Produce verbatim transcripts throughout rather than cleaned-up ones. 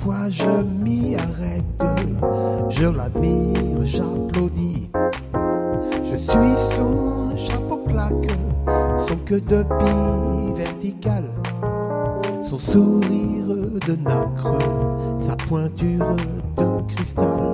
Parfois je m'y arrête, je l'admire, j'applaudis. Je suis son chapeau claque, son queue de pie verticale, son sourire de nacre, sa pointure de cristal.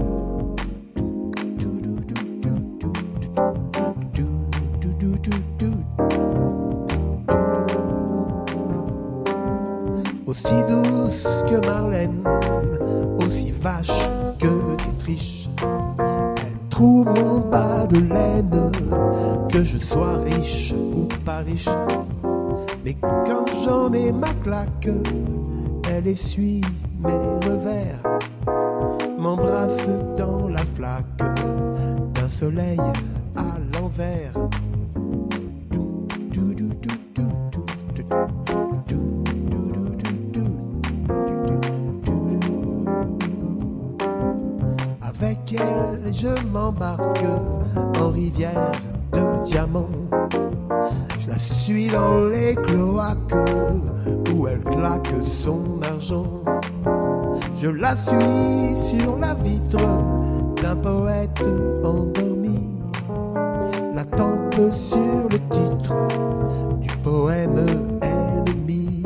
Aussi douce que Marlène, aussi vache que Dietrich, elle trouve mon bas de laine, que je sois riche ou pas riche. Mais quand j'en ai ma claque, elle essuie mes revers, m'embrasse dans la flaque d'un soleil à l'envers. Avec elle, je m'embarque en rivière de diamants. Je la suis dans les cloaques où elle claque son argent. Je la suis sur la vitre d'un poète endormi, la tempe sur le titre du poème ennemi.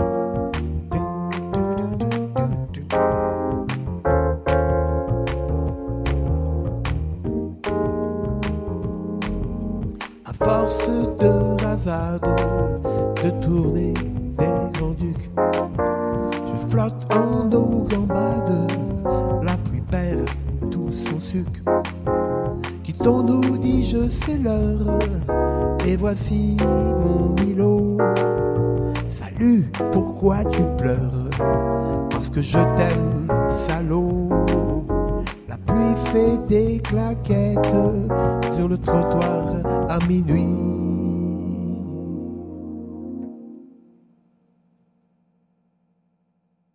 À force de rasade, de tourner des grands-ducs, je flotte en eau gambade, la pluie perd tout son sucre. Quittons-nous, dis-je, c'est l'heure, et voici mon îlot. Salut, pourquoi tu pleures? Parce que je t'aime, salaud. La pluie fait des claquettes sur le trottoir à minuit.